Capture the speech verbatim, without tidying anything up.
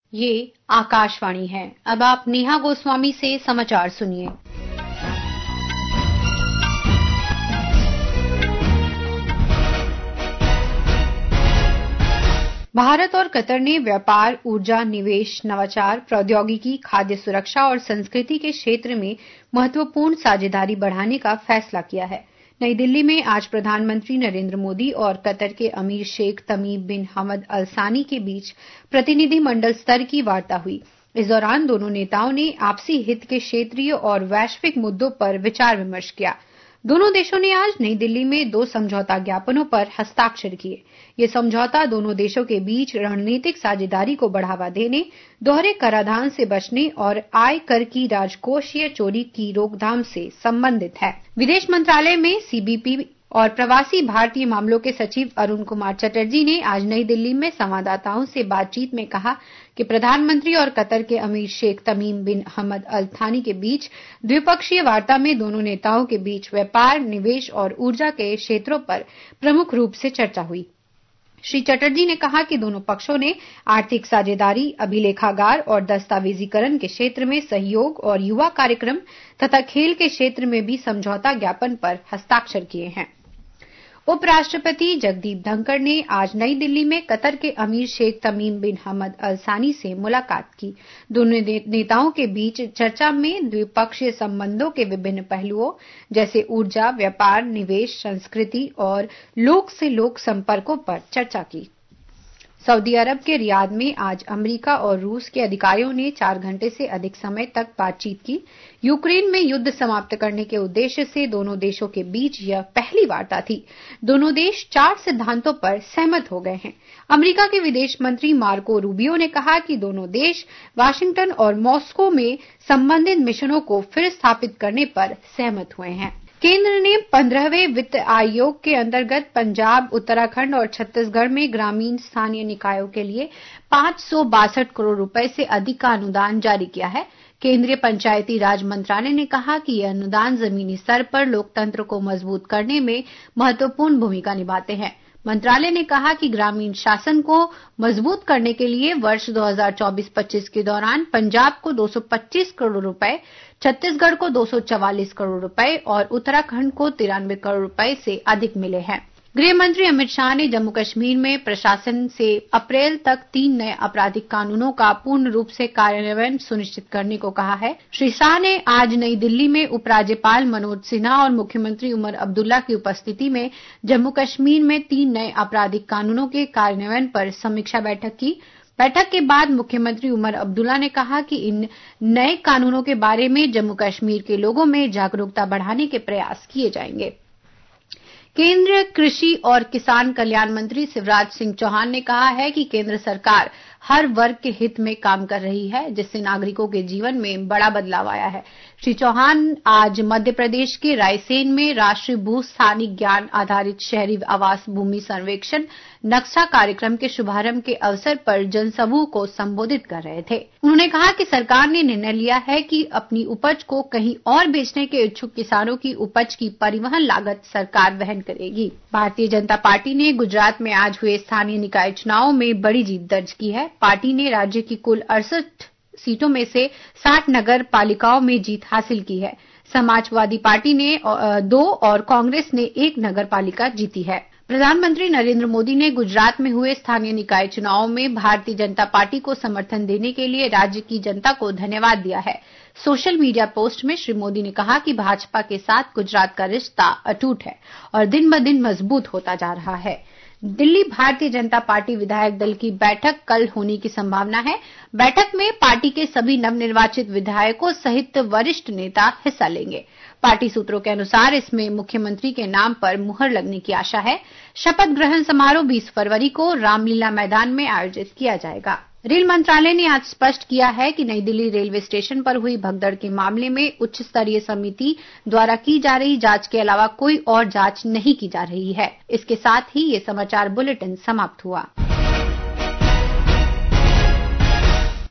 ये आकाशवाणी है। अब आप नेहा गोस्वामी से समाचार सुनिए। भारत और कतर ने व्यापार, ऊर्जा, निवेश, नवाचार, प्रौद्योगिकी, खाद्य सुरक्षा और संस्कृति के क्षेत्र में महत्वपूर्ण साझेदारी बढ़ाने का फैसला किया है। नई दिल्ली में आज प्रधानमंत्री नरेंद्र मोदी और कतर के अमीर शेख तमीम बिन हमद अल सानी के बीच प्रतिनिधिमंडल स्तर की वार्ता हुई। इस दौरान दोनों नेताओं ने आपसी हित के क्षेत्रीय और वैश्विक मुद्दों पर विचार विमर्श किया। दोनों देशों ने आज नई दिल्ली में दो समझौता ज्ञापनों पर हस्ताक्षर किए। ये समझौता दोनों देशों के बीच रणनीतिक साझेदारी को बढ़ावा देने, दोहरे कराधान से बचने और आय कर की राजकोषीय चोरी की रोकथाम से संबंधित है। विदेश मंत्रालय में सीबीपी और प्रवासी भारतीय मामलों के सचिव अरुण कुमार चटर्जी ने आज नई दिल्ली में संवाददाताओं से बातचीत में कहा कि प्रधानमंत्री और कतर के अमीर शेख तमीम बिन हमद अल थानी के बीच द्विपक्षीय वार्ता में दोनों नेताओं के बीच व्यापार, निवेश और ऊर्जा के क्षेत्रों पर प्रमुख रूप से चर्चा हुई। श्री चटर्जी ने कहा कि दोनों पक्षों ने आर्थिक साझेदारी, अभिलेखागार और दस्तावेजीकरण के क्षेत्र में सहयोग और युवा कार्यक्रम तथा खेल के क्षेत्र में भी समझौता ज्ञापन पर हस्ताक्षर किए हैं। उपराष्ट्रपति जगदीप धनखड़ ने आज नई दिल्ली में कतर के अमीर शेख तमीम बिन हमद अल सानी से मुलाकात की। दोनों नेताओं के बीच चर्चा में द्विपक्षीय संबंधों के विभिन्न पहलुओं जैसे ऊर्जा, व्यापार, निवेश, संस्कृति और लोक से लोक संपर्कों पर चर्चा की। सऊदी अरब के रियाद में आज अमेरिका और रूस के अधिकारियों ने चार घंटे से अधिक समय तक बातचीत की। यूक्रेन में युद्ध समाप्त करने के उद्देश्य से दोनों देशों के बीच यह पहली वार्ता थी। दोनों देश चार सिद्धांतों पर सहमत हो गए हैं। अमेरिका के विदेश मंत्री मार्को रूबियो ने कहा कि दोनों देश वाशिंगटन और मॉस्को में संबंधित मिशनों को फिर स्थापित करने पर सहमत हुए हैं। केंद्र ने पंद्रहवें वित्त आयोग के अंतर्गत पंजाब, उत्तराखंड और छत्तीसगढ़ में ग्रामीण स्थानीय निकायों के लिए पांच सौ बासठ करोड़ रुपए से अधिक का अनुदान जारी किया है। केंद्रीय पंचायती राज मंत्रालय ने कहा कि यह अनुदान जमीनी स्तर पर लोकतंत्र को मजबूत करने में महत्वपूर्ण भूमिका निभाते हैं। मंत्रालय ने कहा कि ग्रामीण शासन को मजबूत करने के लिए वर्ष दो हज़ार चौबीस पच्चीस के दौरान पंजाब को दो सौ पच्चीस करोड़ रुपए, छत्तीसगढ़ को दो सौ चवालीस करोड़ रुपए और उत्तराखंड को तिरानवे करोड़ रुपए से अधिक मिले हैं। गृह मंत्री अमित शाह ने जम्मू कश्मीर में प्रशासन से अप्रैल तक तीन नए आपराधिक कानूनों का पूर्ण रूप से कार्यान्वयन सुनिश्चित करने को कहा है। श्री शाह ने आज नई दिल्ली में उपराज्यपाल मनोज सिन्हा और मुख्यमंत्री उमर अब्दुल्ला की उपस्थिति में जम्मू कश्मीर में तीन नए आपराधिक कानूनों के कार्यान्वयन पर समीक्षा बैठक की। बैठक के बाद मुख्यमंत्री उमर अब्दुल्ला ने कहा कि इन नए कानूनों के बारे में जम्मू कश्मीर के लोगों में जागरूकता बढ़ाने के प्रयास किए जाएंगे। केंद्रीय कृषि और किसान कल्याण मंत्री शिवराज सिंह चौहान ने कहा है कि केंद्र सरकार हर वर्ग के हित में काम कर रही है, जिससे नागरिकों के जीवन में बड़ा बदलाव आया है। श्री चौहान आज मध्य प्रदेश के रायसेन में राष्ट्रीय भू स्थानिक ज्ञान आधारित शहरी आवास भूमि सर्वेक्षण नक्शा कार्यक्रम के शुभारंभ के अवसर पर जनसमूह को संबोधित कर रहे थे। उन्होंने कहा कि सरकार ने निर्णय लिया है कि अपनी उपज को कहीं और बेचने के इच्छुक किसानों की उपज की परिवहन लागत सरकार वहन करेगी। भारतीय जनता पार्टी ने गुजरात में आज हुए स्थानीय निकाय चुनावों में बड़ी जीत दर्ज की है। पार्टी ने राज्य की कुल अड़सठ सीटों में से साठ नगर पालिकाओं में जीत हासिल की है। समाजवादी पार्टी ने दो और कांग्रेस ने एक नगर पालिका जीती है। प्रधानमंत्री नरेंद्र मोदी ने गुजरात में हुए स्थानीय निकाय चुनावों में भारतीय जनता पार्टी को समर्थन देने के लिए राज्य की जनता को धन्यवाद दिया है। सोशल मीडिया पोस्ट में श्री मोदी ने कहा कि भाजपा के साथ गुजरात का रिश्ता अटूट है और दिन ब दिन मजबूत होता जा रहा है। दिल्ली भारतीय जनता पार्टी विधायक दल की बैठक कल होने की संभावना है। बैठक में पार्टी के सभी नवनिर्वाचित विधायकों सहित वरिष्ठ नेता हिस्सा लेंगे। पार्टी सूत्रों के अनुसार इसमें मुख्यमंत्री के नाम पर मुहर लगने की आशा है। शपथ ग्रहण समारोह बीस फरवरी को रामलीला मैदान में आयोजित किया जाएगा। रेल मंत्रालय ने आज स्पष्ट किया है कि नई दिल्ली रेलवे स्टेशन पर हुई भगदड़ के मामले में उच्च स्तरीय समिति द्वारा की जा रही जांच के अलावा कोई और जांच नहीं की जा रही है। इसके साथ ही ये समाचार बुलेटिन समाप्त हुआ।